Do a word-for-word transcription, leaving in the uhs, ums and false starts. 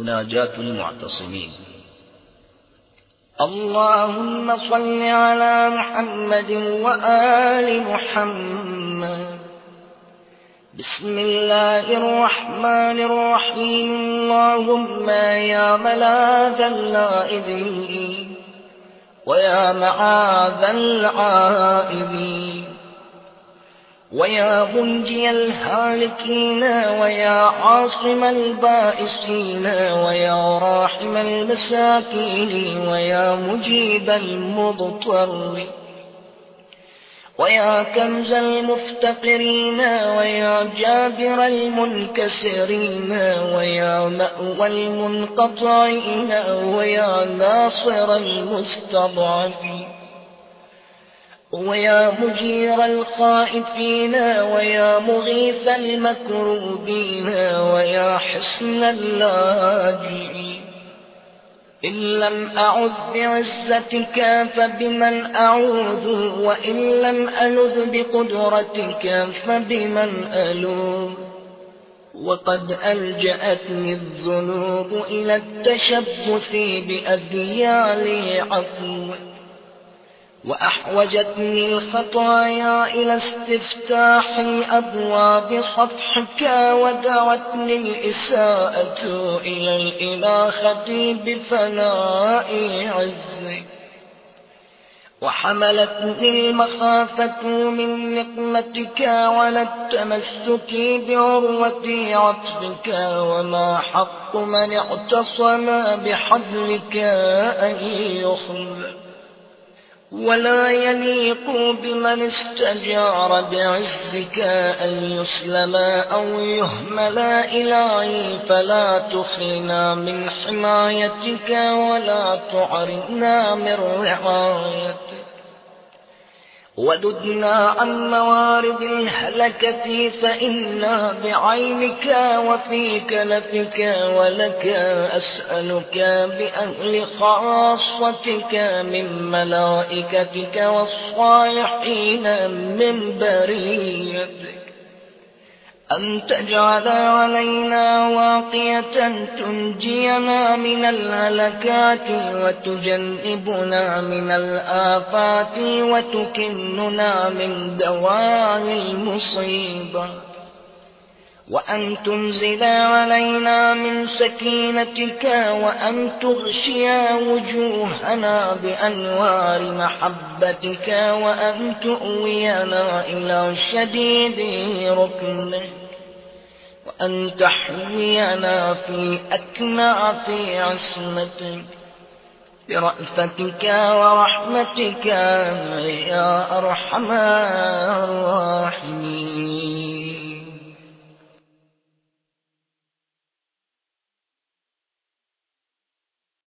مناجاة المعتصمين. اللهم صل على محمد وآل محمد. بسم الله الرحمن الرحيم. اللهم يا ملاذ اللائذين ويا معاذ العائذين ويا منجي الهالكين ويا عاصم البائسين ويا راحم المساكين ويا مجيب المضطر ويا كنز المفتقرين ويا جابر المنكسرين ويا مأوى المنقطعين ويا ناصر المستضعفين ويا مجير الخائفين ويا مغيث المكروبين ويا حصن اللاجئين. إن لم أعذ بعزتك فبمن أعوذ، وإن لم ألذ بقدرتك فبمن ألوذ. وقد ألجأتني الذنوب إلى التشبث بأذيال عفوك، وأحوجتني الخطايا إلى استفتاح أبواب صفحك، ودعتني الإساءة إلى الإلاخة بفناء عزك، وحملتني المخافة من نقمتك ولا التمسك بعروة عطفك. وما حق من اعتصم بحبلك أن يخلد، ولا يليق بمن استجار بعزك أن يسلم أو يهمل. إلهي فلا تخلنا من حمايتك ولا تعرنا من رعايتك، وددنا عن موارد الهلكة، فإنا بعينك وفي كنفك، ولك أسألك بأهل خاصتك من ملائكتك والصالحين من بريتك، أن تجعل علينا واقية تنجينا من الهلكات، وتجنبنا من الآفات، وتكننا من دوام المصيبة، وأن تنزل علينا من سكينتك، وأن تغشي وجوهنا بأنوار محبتك، وأن تؤوينا إلى شديد ركنك، وأن تحوينا في أكناف عصمتك برأفتك ورحمتك يا أرحم الراحمين.